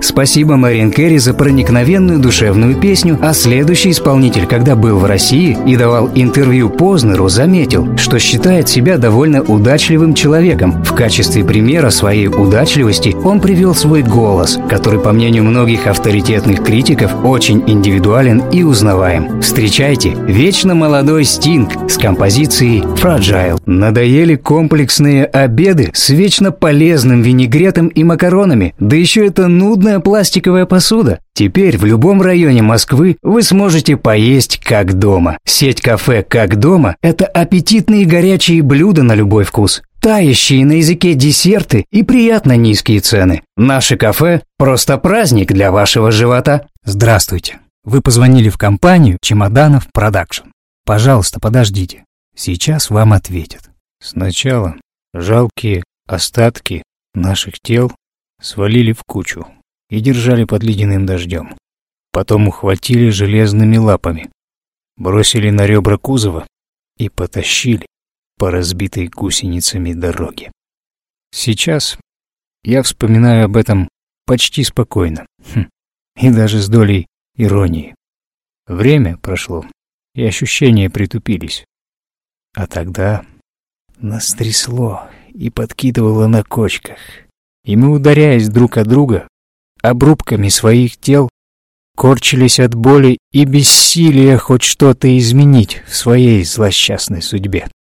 Спасибо Мэриан Кэрри за проникновенную душевную песню, а следующий исполнитель, когда был в России и давал интервью Познеру, заметил, что считает себя довольно удачливым человеком. В качестве примера своей удачливости он привел свой голос, который, по мнению многих авторитетных критиков, очень индивидуален и узнаваем. Встречайте, вечно молодой Стинг с композицией «Fragile». Надоели комплексные обеды с вечно полезным винегретом и макаронами, да еще это нудная пластиковая посуда. Теперь в любом районе Москвы вы сможете поесть как дома. Сеть кафе «Как дома» – это аппетитные горячие блюда на любой вкус, тающие на языке десерты и приятно низкие цены. Наше кафе – просто праздник для вашего живота. Здравствуйте. Вы позвонили в компанию «Чемоданов Продакшн». Пожалуйста, подождите. Сейчас вам ответят. Сначала жалкие остатки наших тел свалили в кучу и держали под ледяным дождем. Потом ухватили железными лапами, бросили на ребра кузова и потащили по разбитой гусеницами дороге. Сейчас я вспоминаю об этом почти спокойно, и даже с долей иронии. Время прошло, и ощущения притупились. А тогда нас трясло и подкидывало на кочках, и мы, ударяясь друг от друга обрубками своих тел, корчились от боли и бессилия хоть что-то изменить в своей злосчастной судьбе.